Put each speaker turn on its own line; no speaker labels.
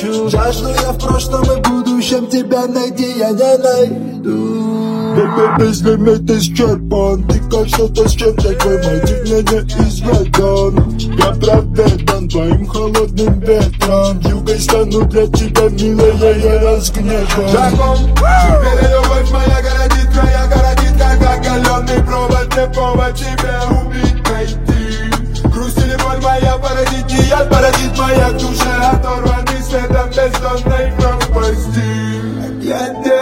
хочу. Жажду я в прошлом и будущем, тебя найти я не найду. Без лимит исчерпан, ты как что-то с чем-то, твой мотив мне не изведан. Я проведан твоим холодным ветром, югой стану для тебя, милая, я разгневан.
Шагом, теперь любовь моя городит, как оголенный провод. Не повод тебя убить, найти. Грусть или боль моя породит, не яд породит моя душа, оторванный светом бездонной пропасти.